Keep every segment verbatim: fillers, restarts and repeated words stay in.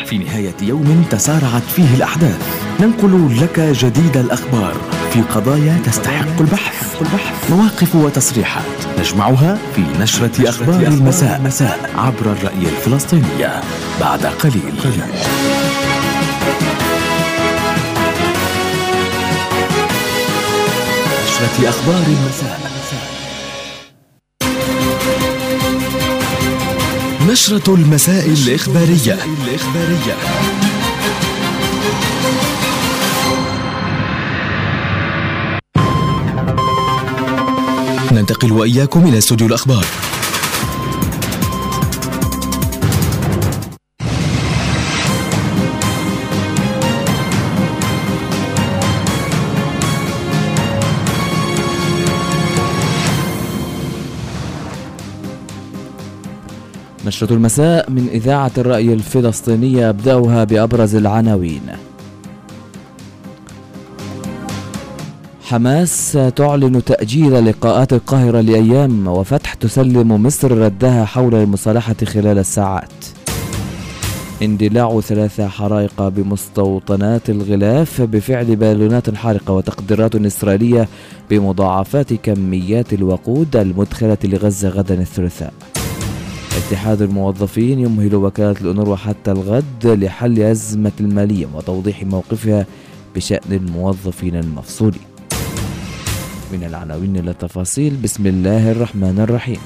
في نهاية يوم تسارعت فيه الأحداث ننقل لك جديد الأخبار في قضايا تستحق البحث، مواقف وتصريحات نجمعها في نشرة أخبار المساء مساء عبر الرأي الفلسطينية بعد قليل. نشرة أخبار المساء. نشرة المساء الإخبارية. ننتقل وإياكم إلى استوديو الأخبار. نشرة المساء من إذاعة الرأي الفلسطينية، أبدأها بأبرز العناوين. حماس تعلن تأجيل لقاءات القاهرة لأيام، وفتح تسلم مصر ردها حول المصالحة خلال الساعات. اندلاع ثلاث حرائق بمستوطنات الغلاف بفعل بالونات حارقة، وتقديرات إسرائيلية بمضاعفات كميات الوقود المدخلة لغزة غدا الثلاثاء. اتحاد الموظفين يمهل وكالة الأونروا حتى الغد لحل أزمة المالية وتوضيح موقفها بشأن الموظفين المفصولين. من العناوين إلى التفاصيل. بسم الله الرحمن الرحيم.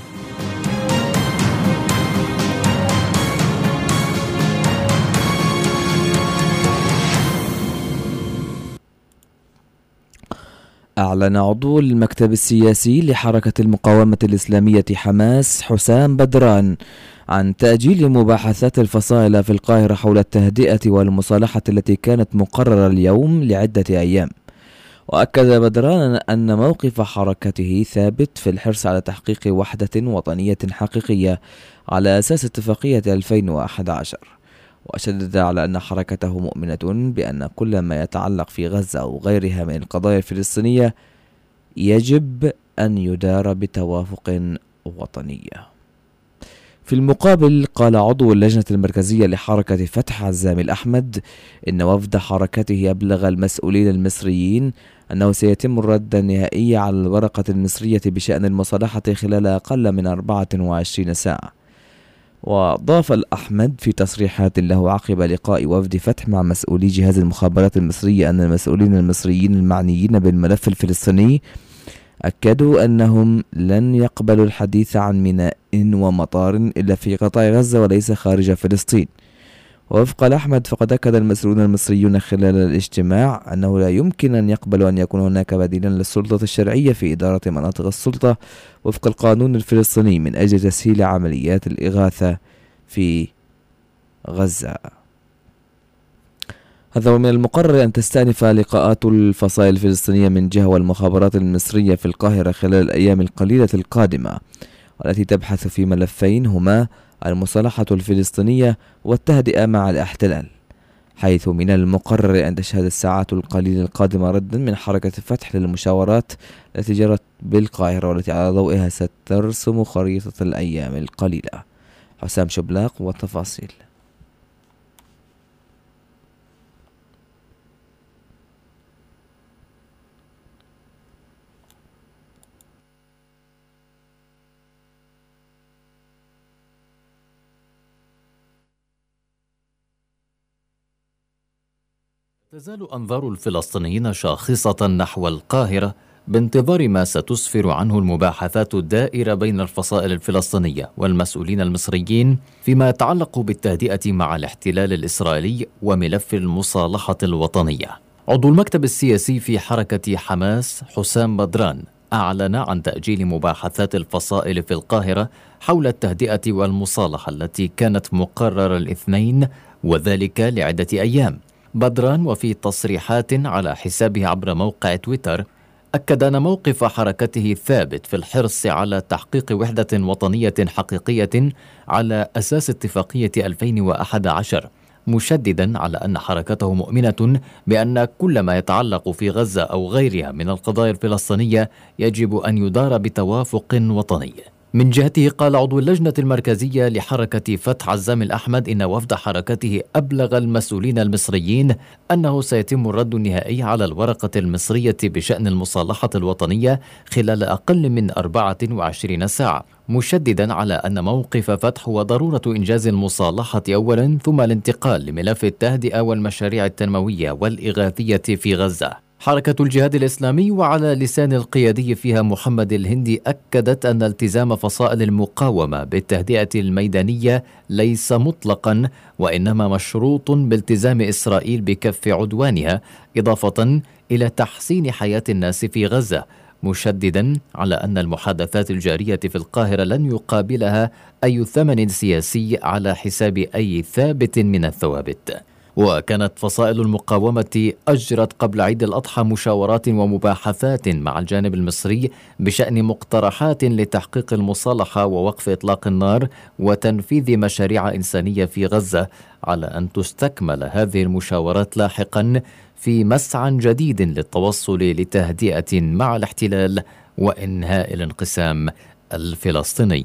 أعلن عضو المكتب السياسي لحركة المقاومة الإسلامية حماس حسام بدران عن تأجيل مباحثات الفصائل في القاهرة حول التهدئة والمصالحة التي كانت مقررة اليوم لعدة أيام. وأكد بدران أن موقف حركته ثابت في الحرص على تحقيق وحدة وطنية حقيقية على أساس اتفاقية ألفين وأحد عشر، وشدد على أن حركته مؤمنة بأن كل ما يتعلق في غزة أو غيرها من القضايا الفلسطينية يجب أن يدار بتوافق وطني. في المقابل قال عضو اللجنة المركزية لحركة فتح عزام الأحمد إن وفد حركته أبلغ المسؤولين المصريين أنه سيتم الرد النهائي على الورقة المصرية بشأن المصالحة خلال أقل من أربعة وعشرين ساعة. وضاف الأحمد في تصريحات له عقب لقاء وفد فتح مع مسؤولي جهاز المخابرات المصرية أن المسؤولين المصريين المعنيين بالملف الفلسطيني أكدوا أنهم لن يقبلوا الحديث عن ميناء ومطار إلا في قطاع غزة وليس خارج فلسطين. ووفق الأحمد فقد أكد المسؤولون المصريون خلال الاجتماع أنه لا يمكن أن يقبلوا أن يكون هناك بديلا للسلطة الشرعية في إدارة مناطق السلطة وفق القانون الفلسطيني من أجل تسهيل عمليات الإغاثة في غزة. هذا ومن المقرر أن تستأنف لقاءات الفصائل الفلسطينية من جهة والمخابرات المصرية في القاهرة خلال الأيام القليلة القادمة، والتي تبحث في ملفين هما المصالحة الفلسطينية والتهدئة مع الاحتلال، حيث من المقرر أن تشهد الساعات القليلة القادمة ردا من حركة فتح للمشاورات التي جرت بالقاهرة والتي على ضوئها سترسم خريطة الأيام القليلة. حسام شبلاق والتفاصيل. تزال أنظار الفلسطينيين شاخصة نحو القاهرة بانتظار ما ستسفر عنه المباحثات الدائرة بين الفصائل الفلسطينية والمسؤولين المصريين فيما يتعلق بالتهدئة مع الاحتلال الإسرائيلي وملف المصالحة الوطنية. عضو المكتب السياسي في حركة حماس حسام بدران أعلن عن تأجيل مباحثات الفصائل في القاهرة حول التهدئة والمصالحة التي كانت مقررة الاثنين، وذلك لعدة أيام. بدران وفي تصريحات على حسابه عبر موقع تويتر أكد أن موقف حركته ثابت في الحرص على تحقيق وحدة وطنية حقيقية على أساس اتفاقية ألفين وأحد عشر، مشددا على أن حركته مؤمنة بأن كل ما يتعلق في غزة أو غيرها من القضايا الفلسطينية يجب أن يدار بتوافق وطني. من جهته قال عضو اللجنة المركزية لحركة فتح عزام الأحمد إن وفد حركته أبلغ المسؤولين المصريين أنه سيتم الرد النهائي على الورقة المصرية بشأن المصالحة الوطنية خلال أقل من أربعة وعشرين ساعة، مشددا على أن موقف فتح هو ضرورة إنجاز المصالحة أولا ثم الانتقال لملف التهدئة والمشاريع التنموية والإغاثية في غزة. حركة الجهاد الإسلامي وعلى لسان القيادي فيها محمد الهندي أكدت أن التزام فصائل المقاومة بالتهدئة الميدانية ليس مطلقا وإنما مشروط بالتزام إسرائيل بكف عدوانها، إضافة إلى تحسين حياة الناس في غزة، مشددا على أن المحادثات الجارية في القاهرة لن يقابلها أي ثمن سياسي على حساب أي ثابت من الثوابت. وكانت فصائل المقاومة أجرت قبل عيد الأضحى مشاورات ومباحثات مع الجانب المصري بشأن مقترحات لتحقيق المصالحة ووقف إطلاق النار وتنفيذ مشاريع إنسانية في غزة، على أن تستكمل هذه المشاورات لاحقا في مسعى جديد للتوصل لتهدئة مع الاحتلال وإنهاء الانقسام الفلسطيني.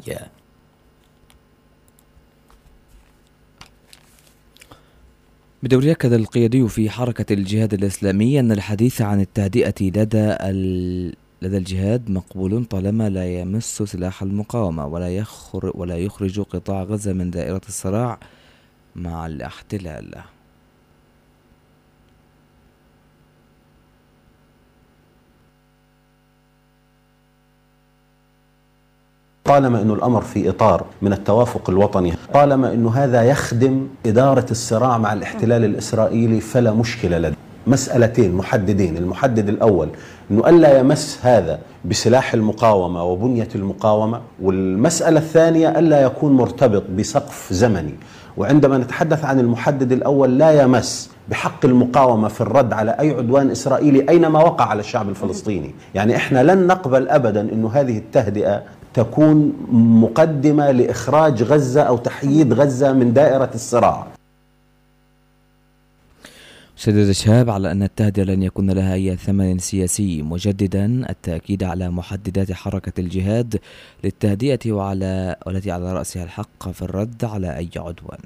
بدوري أكد القيادي في حركة الجهاد الإسلامي أن الحديث عن التهدئة لدى ال... لدى الجهاد مقبول طالما لا يمس سلاح المقاومة ولا يخر... ولا يخرج قطاع غزة من دائرة الصراع مع الاحتلال. طالما أنه الأمر في إطار من التوافق الوطني، طالما أنه هذا يخدم إدارة الصراع مع الاحتلال الإسرائيلي، فلا مشكلة لدي. مسألتين محددين، المحدد الأول أنه ألا يمس هذا بسلاح المقاومة وبنية المقاومة، والمسألة الثانية ألا يكون مرتبط بسقف زمني. وعندما نتحدث عن المحدد الأول، لا يمس بحق المقاومة في الرد على أي عدوان إسرائيلي أينما وقع على الشعب الفلسطيني. يعني إحنا لن نقبل أبدا أنه هذه التهدئة تكون مقدمة لإخراج غزة أو تحييد غزة من دائرة الصراع. شدد شهاب على أن التهدئة لن يكون لها أي ثمن سياسي، مجددا التأكيد على محددات حركة الجهاد للتهدئة وعلى والتي على رأسها الحق في الرد على أي عدوان.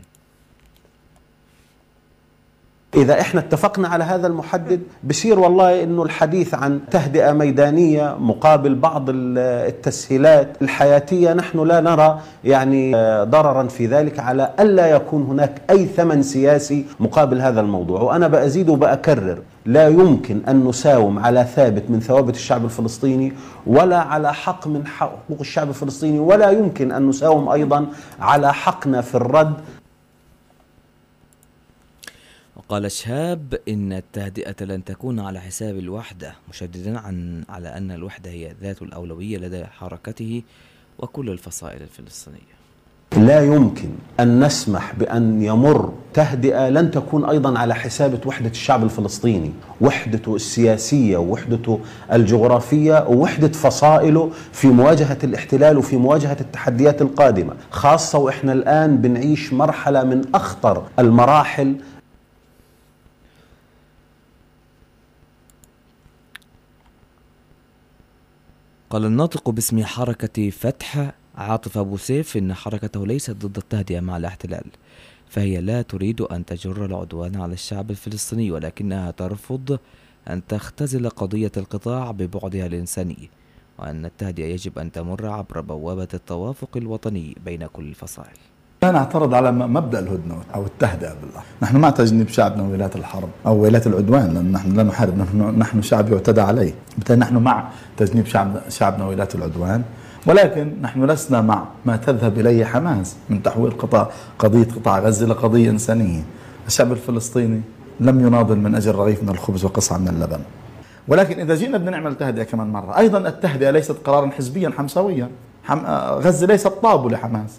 إذا إحنا اتفقنا على هذا المحدد، بصير والله إنه الحديث عن تهدئة ميدانية مقابل بعض التسهيلات الحياتية، نحن لا نرى يعني ضررا في ذلك، على ألا يكون هناك أي ثمن سياسي مقابل هذا الموضوع. وأنا بأزيد وبأكرر، لا يمكن أن نساوم على ثابت من ثوابت الشعب الفلسطيني ولا على حق من حقوق الشعب الفلسطيني، ولا يمكن أن نساوم أيضا على حقنا في الرد. وقال شهاب إن التهدئة لن تكون على حساب الوحدة، مشددا عن على أن الوحدة هي ذات الأولوية لدى حركته وكل الفصائل الفلسطينية. لا يمكن أن نسمح بأن يمر تهدئة لن تكون أيضا على حساب وحدة الشعب الفلسطيني، وحدته السياسية ووحدته الجغرافية ووحدة فصائله في مواجهة الاحتلال وفي مواجهة التحديات القادمة، خاصة وإحنا الآن بنعيش مرحلة من أخطر المراحل. قال الناطق باسم حركة فتح عاطف أبو سيف إن حركته ليست ضد التهدئة مع الاحتلال، فهي لا تريد أن تجر العدوان على الشعب الفلسطيني، ولكنها ترفض أن تختزل قضية القطاع ببعدها الإنساني، وأن التهدئة يجب أن تمر عبر بوابة التوافق الوطني بين كل الفصائل. لا نعترض على مبدأ الهدنة أو التهدئة بالله. نحن مع تجنيب شعبنا ويلات الحرب أو ويلات العدوان، لأن نحن لا نحارب، نحن, نحن شعب يعتدى عليه، بالتالي نحن مع تجنيب شعبنا, شعبنا ويلات العدوان، ولكن نحن لسنا مع ما تذهب إليه حماس من تحويل قطاع قضية قطاع غزة لقضية إنسانية. الشعب الفلسطيني لم يناضل من أجل رغيف من الخبز وقصعة من اللبن. ولكن إذا جينا بدنا نعمل تهدئة كمان مرة، أيضا التهدئة ليست قرارا حزبيا حمساويا. حم... غزة ليست طابو لحماس.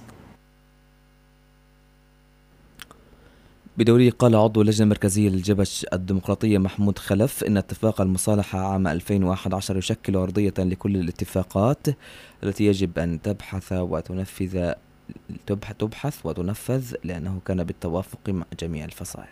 بدوري قال عضو اللجنة المركزية للجبهة الديمقراطية محمود خلف إن اتفاق المصالحة عام ألفين وأحد عشر يشكل أرضية لكل الاتفاقات التي يجب أن تبحث وتنفذ تبحث وتنفذ لأنه كان بالتوافق مع جميع الفصائل.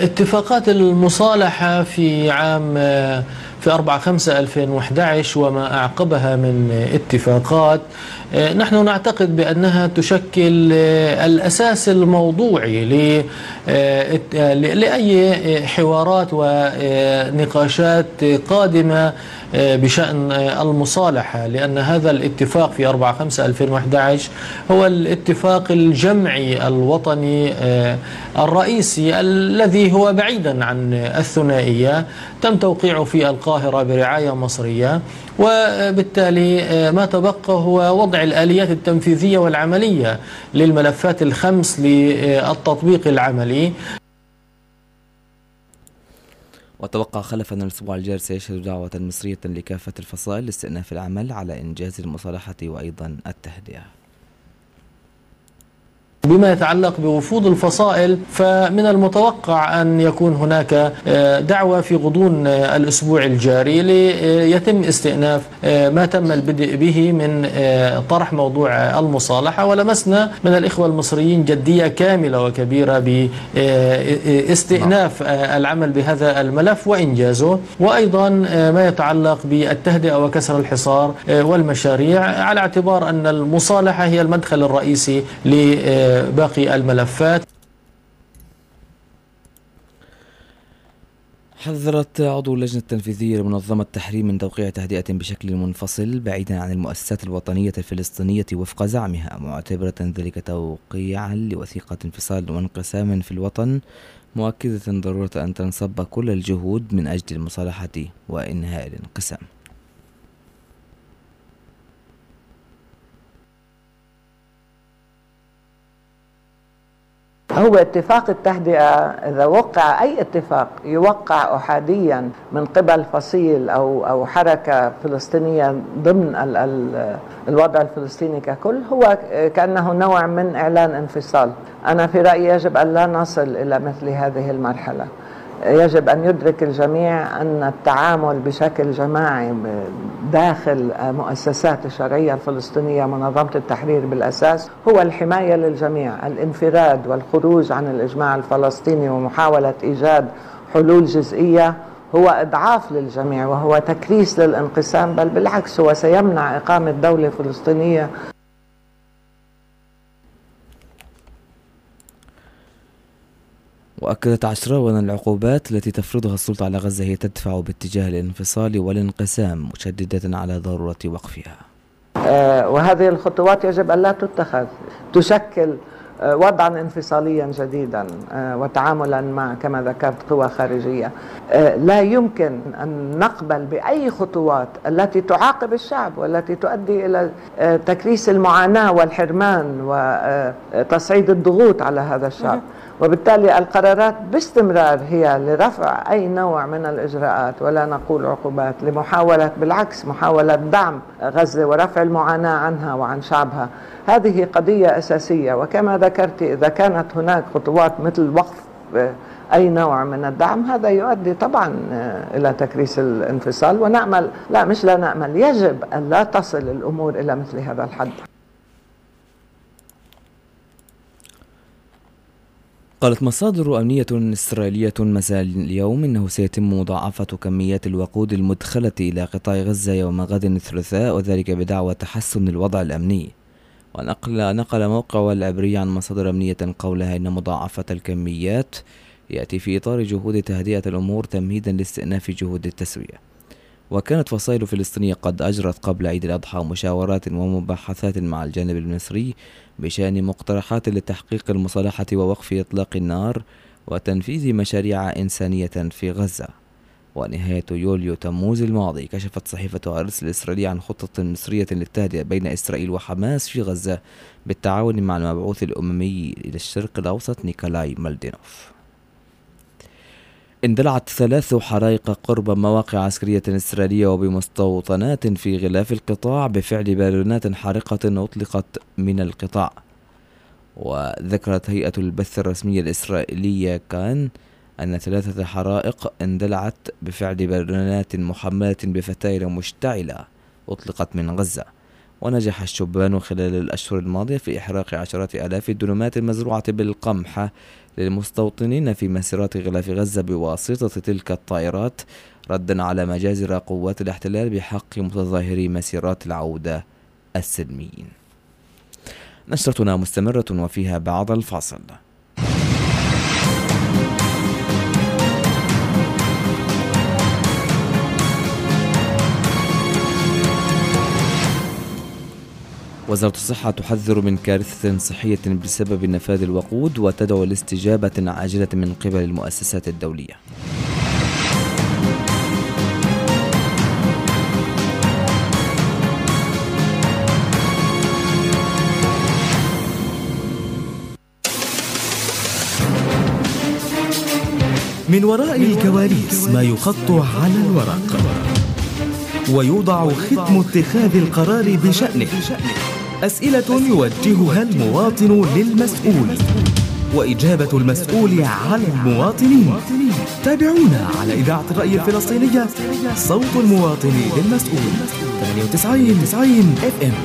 اتفاقات المصالحة في عام في أربعة خمسة ألفين وأحد عشر وما أعقبها من اتفاقات، نحن نعتقد بأنها تشكل الأساس الموضوعي لأي حوارات ونقاشات قادمة بشأن المصالحة، لأن هذا الاتفاق في أربعة خمسة ألفين وأحد عشر هو الاتفاق الجمعي الوطني الرئيسي الذي هو بعيدا عن الثنائية، تم توقيعه في القاهرة برعاية مصرية، وبالتالي ما تبقى هو وضع الآليات التنفيذية والعملية للملفات الخمس للتطبيق العملي. وتوقع خلف أن الأسبوع الجاري سيشهد دعوة مصرية لكافة الفصائل لاستئناف العمل على إنجاز المصالحة وأيضا التهدئة. بما يتعلق بوفود الفصائل، فمن المتوقع أن يكون هناك دعوة في غضون الأسبوع الجاري ليتم استئناف ما تم البدء به من طرح موضوع المصالحة، ولمسنا من الإخوة المصريين جدية كاملة وكبيرة باستئناف العمل بهذا الملف وإنجازه، وأيضا ما يتعلق بالتهدئة وكسر الحصار والمشاريع، على اعتبار أن المصالحة هي المدخل الرئيسي ل باقي الملفات. حذرت عضو اللجنة التنفيذية لمنظمة التحرير من توقيع تهدئة بشكل منفصل بعيدا عن المؤسسات الوطنية الفلسطينية وفق زعمها، معتبرة ذلك توقيعا لوثيقة انفصال وانقسام في الوطن، مؤكدة ضرورة أن تنصب كل الجهود من أجل المصالحة وإنهاء الانقسام. هو اتفاق التهدئة إذا وقع أي اتفاق يوقع أحاديا من قبل فصيل أو أو حركة فلسطينية ضمن ال ال الوضع الفلسطيني ككل، هو كأنه نوع من إعلان انفصال. أنا في رأيي يجب أن لا نصل إلى مثل هذه المرحلة. يجب أن يدرك الجميع أن التعامل بشكل جماعي داخل مؤسسات الشرعية الفلسطينية منظمة التحرير بالأساس هو الحماية للجميع. الانفراد والخروج عن الإجماع الفلسطيني ومحاولة إيجاد حلول جزئية هو إضعاف للجميع وهو تكريس للانقسام، بل بالعكس هو سيمنع إقامة دولة فلسطينية. وأكدت عشراوي أن العقوبات التي تفرضها السلطة على غزة هي تدفع باتجاه الانفصال والانقسام، مشددة على ضرورة وقفها. آه وهذه الخطوات يجب أن لا تتخذ تشكل آه وضعا انفصاليا جديدا آه وتعاملا مع كما ذكرت قوى خارجية. آه لا يمكن أن نقبل بأي خطوات التي تعاقب الشعب والتي تؤدي إلى آه تكريس المعاناة والحرمان وتصعيد الضغوط على هذا الشعب. وبالتالي القرارات باستمرار هي لرفع أي نوع من الإجراءات، ولا نقول عقوبات، لمحاولة بالعكس محاولة دعم غزة ورفع المعاناة عنها وعن شعبها. هذه قضية أساسية، وكما ذكرت إذا كانت هناك خطوات مثل وقف أي نوع من الدعم هذا يؤدي طبعا إلى تكريس الانفصال، ونأمل لا مش لا نأمل يجب أن لا تصل الأمور إلى مثل هذا الحد. قالت مصادر أمنية إسرائيلية مساء اليوم إنه سيتم مضاعفة كميات الوقود المدخلة إلى قطاع غزة يوم غد الثلاثاء، وذلك بدعوى تحسن الوضع الأمني. ونقل نقل موقع العبرية عن مصادر أمنية قولها إن مضاعفة الكميات يأتي في إطار جهود تهدئة الأمور تمهيدا لاستئناف جهود التسوية. وكانت فصائل فلسطينية قد أجرت قبل عيد الأضحى مشاورات ومباحثات مع الجانب المصري بشأن مقترحات لتحقيق المصالحة ووقف إطلاق النار وتنفيذ مشاريع إنسانية في غزة. ونهاية يوليو تموز الماضي كشفت صحيفة هارتز الإسرائيلية عن خطة مصرية للتهدئة بين إسرائيل وحماس في غزة بالتعاون مع المبعوث الأممي إلى الشرق الأوسط نيكولاي مالدينوف. اندلعت ثلاث حرائق قرب مواقع عسكرية إسرائيلية وبمستوطنات في غلاف القطاع بفعل بالونات حارقة أطلقت من القطاع. وذكرت هيئة البث الرسمية الإسرائيلية كان أن ثلاثة حرائق اندلعت بفعل بالونات محملة بفتائل مشتعلة أطلقت من غزة. ونجح الشبان خلال الأشهر الماضية في إحراق عشرات آلاف الدنمات المزروعة بالقمح للمستوطنين في مسيرات غلاف غزة بواسطة تلك الطائرات، ردا على مجازر قوات الاحتلال بحق متظاهري مسيرات العودة السلميين. نشرتنا مستمرة وفيها بعد الفاصل. وزارة الصحة تحذر من كارثة صحية بسبب نفاذ الوقود وتدعو لاستجابة عاجلة من قبل المؤسسات الدولية. من وراء الكواليس ما يخط على الورق ويوضع ختم اتخاذ القرار بشأنه، أسئلة يوجهها المواطن للمسؤول وإجابة المسؤول على المواطنين. تابعونا على إذاعة الرأي الفلسطينية صوت المواطن للمسؤول ثمانية وتسعين اف ام.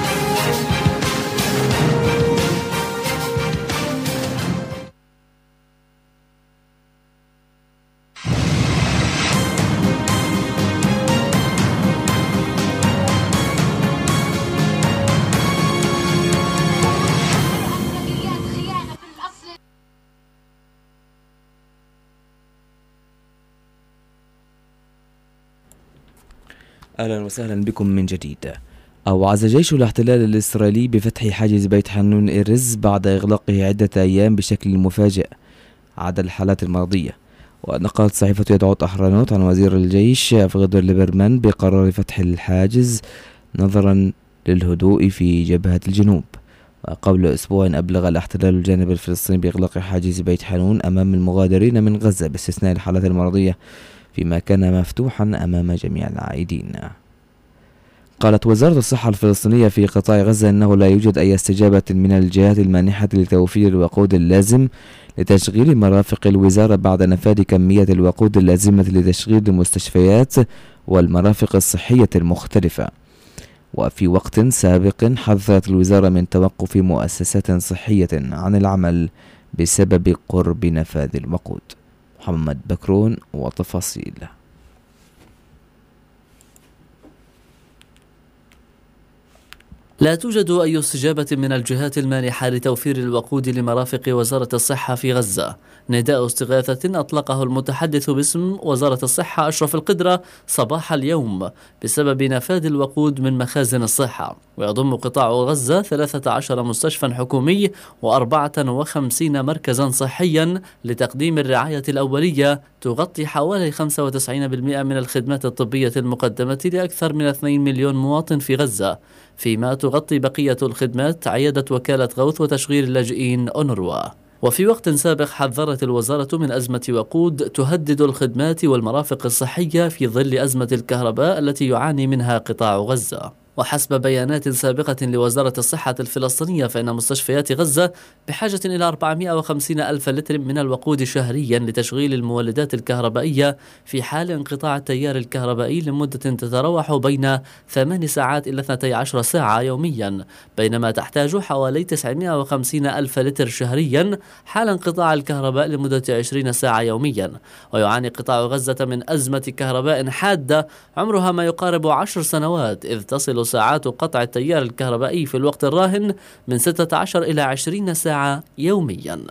أهلا وسهلا بكم من جديد. أوعز جيش الاحتلال الإسرائيلي بفتح حاجز بيت حنون إرز بعد إغلاقه عدة أيام بشكل مفاجئ عدا الحالات الماضية. ونقلت صحيفة يدعوت أحرنوت عن وزير الجيش أفغدر ليبرمان بقرار فتح الحاجز نظرا للهدوء في جبهة الجنوب. وقبل أسبوع أبلغ الاحتلال الجانب الفلسطيني بإغلاق حاجز بيت حنون أمام المغادرين من غزة باستثناء الحالات المرضية، فيما كان مفتوحا أمام جميع العائدين. قالت وزارة الصحة الفلسطينية في قطاع غزة أنه لا يوجد أي استجابة من الجهات المانحة لتوفير الوقود اللازم لتشغيل مرافق الوزارة بعد نفاذ كمية الوقود اللازمة لتشغيل المستشفيات والمرافق الصحية المختلفة. وفي وقت سابق حذرت الوزارة من توقف مؤسسات صحية عن العمل بسبب قرب نفاذ الوقود. محمد بكرون وتفاصيل. لا توجد أي استجابة من الجهات المانحة لتوفير الوقود لمرافق وزارة الصحة في غزة. نداء استغاثة أطلقه المتحدث باسم وزارة الصحة أشرف القدرة صباح اليوم بسبب نفاذ الوقود من مخازن الصحة. ويضم قطاع غزة ثلاثة عشر مستشفى حكومي وأربعة وخمسين مركزا صحيا لتقديم الرعاية الأولية تغطي حوالي خمسة وتسعين بالمئة من الخدمات الطبية المقدمة لأكثر من اثنين مليون مواطن في غزة، فيما تغطي بقية الخدمات عيادة وكالة غوث وتشغيل اللاجئين أونروا. وفي وقت سابق حذرت الوزارة من أزمة وقود تهدد الخدمات والمرافق الصحية في ظل أزمة الكهرباء التي يعاني منها قطاع غزة. وحسب بيانات سابقة لوزارة الصحة الفلسطينية فإن مستشفيات غزة بحاجة إلى أربعمائة وخمسين ألف لتر من الوقود شهريا لتشغيل المولدات الكهربائية في حال انقطاع التيار الكهربائي لمدة تتراوح بين ثمان ساعات إلى اثنتي عشرة ساعة يوميا، بينما تحتاج حوالي تسعمائة وخمسين ألف لتر شهريا حال انقطاع الكهرباء لمدة عشرين ساعة يوميا. ويعاني قطاع غزة من أزمة كهرباء حادة عمرها ما يقارب عشر سنوات، إذ تصل ساعات قطع التيار الكهربائي في الوقت الراهن من ستة عشر إلى عشرين ساعة يوميا.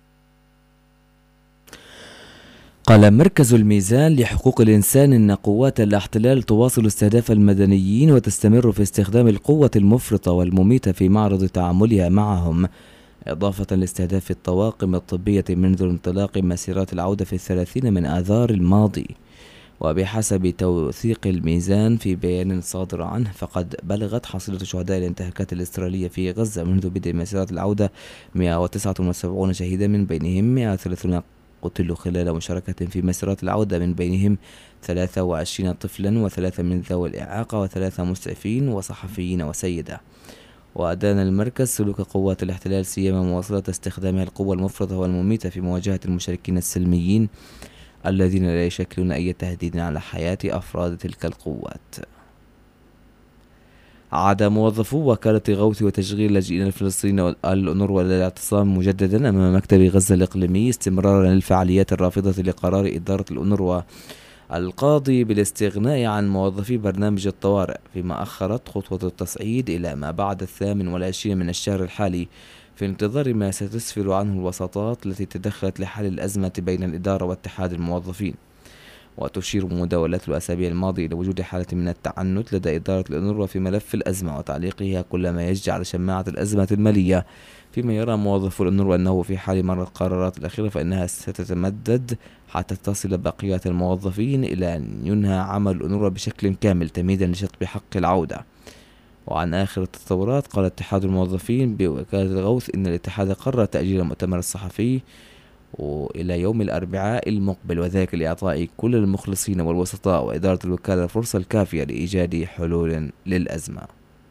قال مركز الميزان لحقوق الإنسان إن قوات الاحتلال تواصل استهداف المدنيين وتستمر في استخدام القوة المفرطة والمميتة في معرض تعاملها معهم، إضافة لاستهداف الطواقم الطبية منذ انطلاق مسيرات العودة في الثلاثين من آذار الماضي. وبحسب توثيق الميزان في بيان صادر عنه فقد بلغت حصيلة شهداء الانتهاكات الإسرائيلية في غزة منذ بدء مسيرات العودة مئة وتسعة وسبعين شهيدا، من بينهم مئة وثلاثين قتلوا خلال مشاركة في مسيرات العودة، من بينهم ثلاثة وعشرين طفلا وثلاثة من ذوي الإعاقة وثلاثة مسعفين وصحفيين وسيدة. وأدان المركز سلوك قوات الاحتلال سيما مواصلة استخدامها القوة المفرطة والمميتة في مواجهة المشاركين السلميين الذين لا يشكلون أي تهديد على حياة أفراد تلك القوات. عاد موظفو وكالة غوث وتشغيل اللاجئين الفلسطينيين الأونروا للاعتصام مجددا أمام مكتب غزة الإقليمي استمرارا للفعاليات الرافضة لقرار إدارة الأونروا القاضي بالاستغناء عن موظفي برنامج الطوارئ، فيما أخرت خطوة التصعيد إلى ما بعد الثامن والعشرين من الشهر الحالي في انتظار ما ستسفر عنه الوساطات التي تدخلت لحل الأزمة بين الإدارة واتحاد الموظفين. وتشير مداولات الأسابيع الماضية إلى وجود حالة من التعنت لدى إدارة الأونروا في ملف الأزمة وتعليقها كل ما يجري على شماعة الأزمة المالية، فيما يرى موظفو الأونروا أنه في حال مرت القرارات الأخيرة فإنها ستتمدد حتى تصل بقية الموظفين إلى أن ينهى عمل الأونروا بشكل كامل تمهيدا لشطب حق العودة. وعن آخر التطورات قال اتحاد الموظفين بوكالة الغوث إن الاتحاد قرر تأجيل المؤتمر الصحفي وإلى يوم الأربعاء المقبل، وذلك لإعطاء كل المخلصين والوسطاء وإدارة الوكالة الفرصة الكافية لإيجاد حلول للأزمة.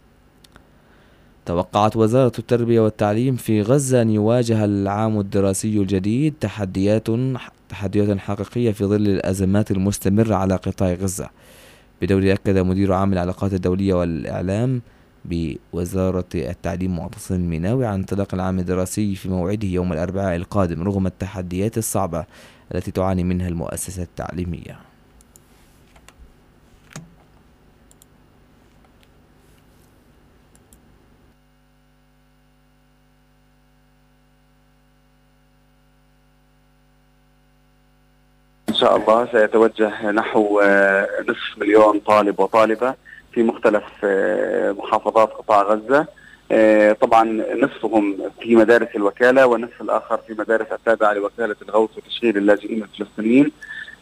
توقعت وزارة التربية والتعليم في غزة أن يواجه العام الدراسي الجديد تحديات تحديات حقيقية في ظل الأزمات المستمرة على قطاع غزة. بدوري أكد مدير عام العلاقات الدولية والإعلام بوزارة التعليم معتصم المناوي عن انطلاق العام الدراسي في موعده يوم الأربعاء القادم رغم التحديات الصعبة التي تعاني منها المؤسسة التعليمية. إن شاء الله سيتوجه نحو نصف مليون طالب وطالبة في مختلف محافظات قطاع غزة، طبعا نصفهم في مدارس الوكالة والنصف الآخر في مدارس التابعة لوكالة الغوث وتشغيل اللاجئين الفلسطينيين.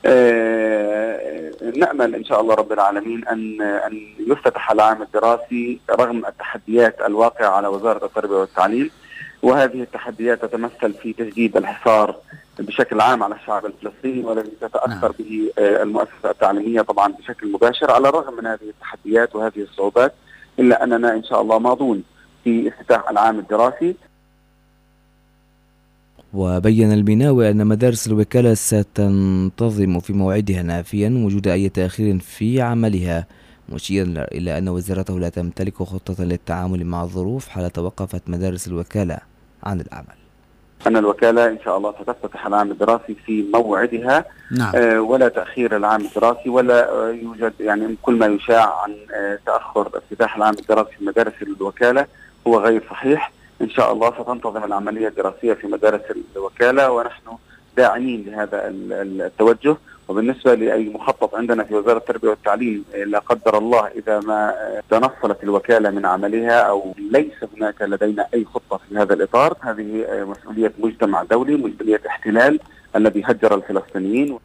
نأمل إن شاء الله رب العالمين أن أن يفتتح العام الدراسي رغم التحديات الواقعة على وزارة التربية والتعليم، وهذه التحديات تتمثل في تجديد الحصار بشكل عام على الشعب الفلسطيني والذي تتأثر به المؤسسة التعليمية طبعا بشكل مباشر. على الرغم من هذه التحديات وهذه الصعوبات إلا أننا إن شاء الله ماضون في افتتاح العام الدراسي. وبين المناوي أن مدارس الوكالة ستنتظم في موعدها نافيا وجود أي تأخير في عملها، مشيرا إلى أن وزارته لا تمتلك خطة للتعامل مع الظروف حال توقفت مدارس الوكالة عن العمل. أن الوكالة إن شاء الله ستفتتح العام الدراسي في موعدها. نعم. آه ولا تأخير العام الدراسي ولا آه يوجد يعني كل ما يشاع عن آه تأخر افتتاح العام الدراسي في مدارس الوكالة هو غير صحيح. إن شاء الله ستنتظم العملية الدراسية في مدارس الوكالة ونحن داعمين لهذا التوجه. وبالنسبة لأي مخطط عندنا في وزارة التربية والتعليم لا قدر الله إذا ما تنصلت الوكالة من عملها أو ليس هناك لدينا أي خطة في هذا الإطار، هذه مسؤولية مجتمع دولي، مسؤولية احتلال الذي هجر الفلسطينيين.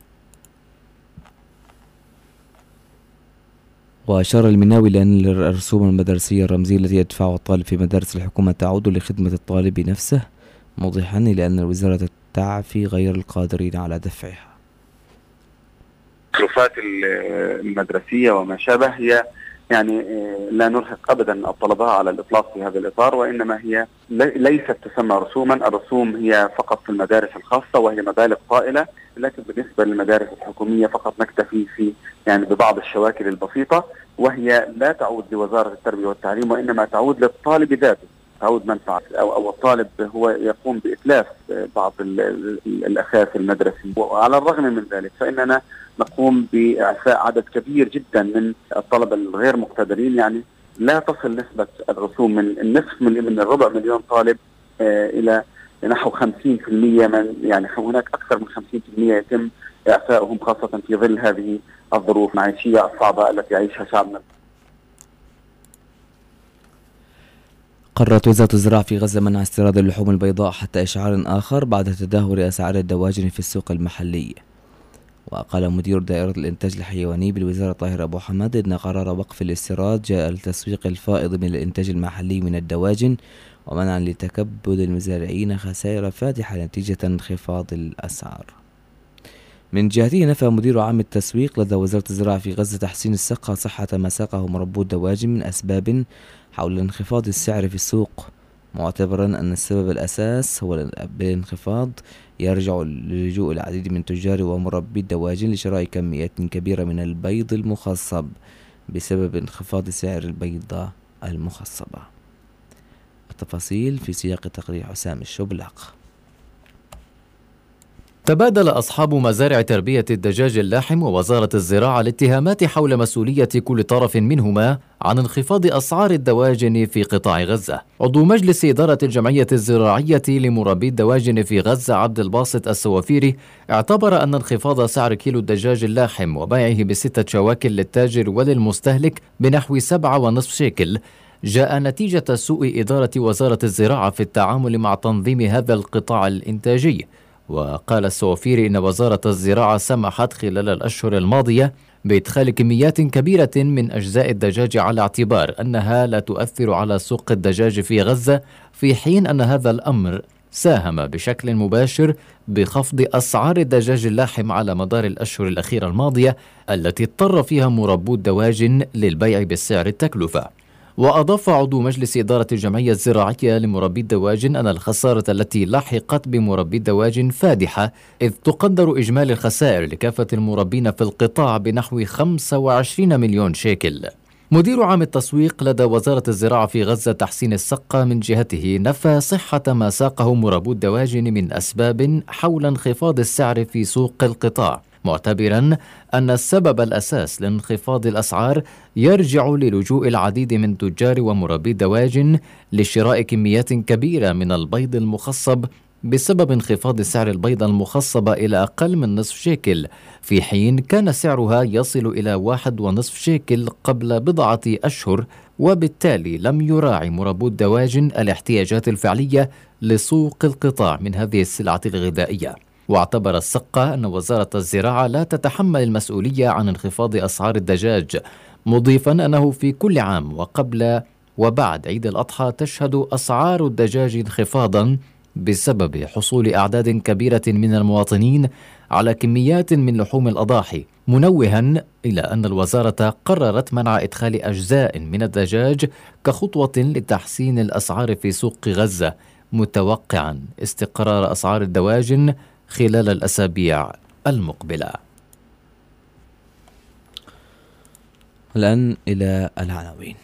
وأشار المناوي لأن الرسوم المدرسية الرمزية التي يدفعها الطالب في مدارس الحكومة تعود لخدمة الطالب نفسه، موضحا لأن الوزارة تعفي غير القادرين على دفعها. المصروفات المدرسية وما شابه هي يعني لا نرهق أبدا الطلبة على الإطلاق في هذا الإطار، وإنما هي ليست تسمى رسوما. الرسوم هي فقط في المدارس الخاصة وهي مبالغ طائلة، لكن بالنسبة للمدارس الحكومية فقط نكتفي في يعني ببعض الشواكل البسيطة، وهي لا تعود لوزارة التربية والتعليم وإنما تعود للطالب ذاته، تعود منفعة أو, أو الطالب هو يقوم بإتلاف بعض الأثاث المدرسي. وعلى الرغم من ذلك فإننا نقوم بإعفاء عدد كبير جدا من الطلبة الغير مقتدرين، يعني لا تصل نسبة الرسوم من النصف من من الربع مليون طالب آه إلى نحو خمسين بالمئة من يعني هناك أكثر من خمسين بالمئة يتم إعفائهم خاصة في ظل هذه الظروف المعيشية الصعبة التي يعيشها شعبنا. قررت وزارة الزراعة في غزة منع استيراد اللحوم البيضاء حتى إشعار آخر بعد تدهور أسعار الدواجن في السوق المحلي. وقال مدير دائرة الإنتاج الحيواني بالوزارة طاهر أبو حمد إن قرار وقف الاستيراد جاء للتسويق الفائض من الإنتاج المحلي من الدواجن ومنعا لتكبد المزارعين خسائر فادحة نتيجة انخفاض الأسعار. من جهته نفى مدير عام التسويق لدى وزارة الزراعة في غزة تحسين السقة صحة ما ساقه مربو الدواجن من أسباب حول انخفاض السعر في السوق، معتبرا أن السبب الأساس هو بالانخفاض يرجع للجوء العديد من تجار ومربي الدواجن لشراء كميات كبيرة من البيض المخصب بسبب انخفاض سعر البيضة المخصبة. التفاصيل في سياق تقرير حسام الشبلاق. تبادل أصحاب مزارع تربية الدجاج اللحم ووزارة الزراعة الاتهامات حول مسؤولية كل طرف منهما عن انخفاض أسعار الدواجن في قطاع غزة. عضو مجلس إدارة الجمعية الزراعية لمربي الدواجن في غزة عبد الباسط السوافيري اعتبر أن انخفاض سعر كيلو الدجاج اللحم وبيعه بستة شواكل للتاجر وللمستهلك بنحو سبعة ونصف شيكل جاء نتيجة سوء إدارة وزارة الزراعة في التعامل مع تنظيم هذا القطاع الإنتاجي. وقال السوافيري إن وزارة الزراعة سمحت خلال الأشهر الماضية بإدخال كميات كبيرة من أجزاء الدجاج على اعتبار أنها لا تؤثر على سوق الدجاج في غزة، في حين أن هذا الأمر ساهم بشكل مباشر بخفض أسعار الدجاج اللحم على مدار الأشهر الأخيرة الماضية التي اضطر فيها مربو الدواجن للبيع بالسعر التكلفة. وأضاف عضو مجلس إدارة الجمعية الزراعية لمربي الدواجن أن الخسارة التي لحقت بمربي الدواجن فادحة، إذ تقدر إجمالي الخسائر لكافة المربين في القطاع بنحو خمسة وعشرين مليون شيكل. مدير عام التسويق لدى وزارة الزراعة في غزة تحسين السقة من جهته نفى صحة ما ساقه مربو الدواجن من أسباب حول انخفاض السعر في سوق القطاع، معتبرا أن السبب الأساس لانخفاض الأسعار يرجع للجوء العديد من تجار ومربي الدواجن لشراء كميات كبيرة من البيض المخصب بسبب انخفاض سعر البيضة المخصبة إلى أقل من نصف شيكل، في حين كان سعرها يصل إلى واحد ونصف شيكل قبل بضعة أشهر، وبالتالي لم يراعي مربو الدواجن الاحتياجات الفعلية لسوق القطاع من هذه السلعة الغذائية. واعتبر السقة أن وزارة الزراعة لا تتحمل المسؤولية عن انخفاض أسعار الدجاج، مضيفا أنه في كل عام وقبل وبعد عيد الأضحى تشهد أسعار الدجاج انخفاضا بسبب حصول أعداد كبيرة من المواطنين على كميات من لحوم الأضاحي، منوها إلى أن الوزارة قررت منع إدخال أجزاء من الدجاج كخطوة لتحسين الأسعار في سوق غزة، متوقعا استقرار أسعار الدواجن خلال الأسابيع المقبلة. الآن إلى العناوين.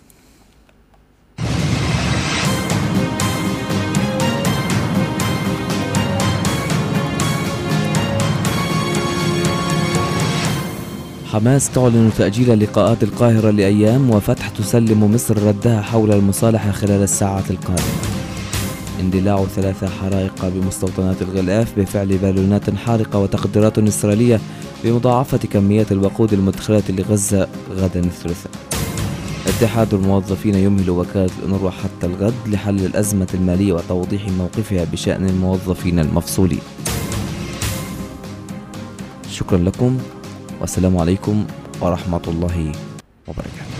حماس تعلن تأجيل لقاءات القاهرة لأيام، وفتح تسلم مصر ردها حول المصالحة خلال الساعات القادمة. اندلاع ثلاث حرائق بمستوطنات الغلاف بفعل بالونات حارقة، وتقديرات إسرائيلية بمضاعفة كميات الوقود المدخلة لغزة غدا الثلاثاء. اتحاد الموظفين يمهل وكالة الأونروا حتى الغد لحل الأزمة المالية وتوضيح موقفها بشأن الموظفين المفصولين. شكرا لكم والسلام عليكم ورحمة الله وبركاته.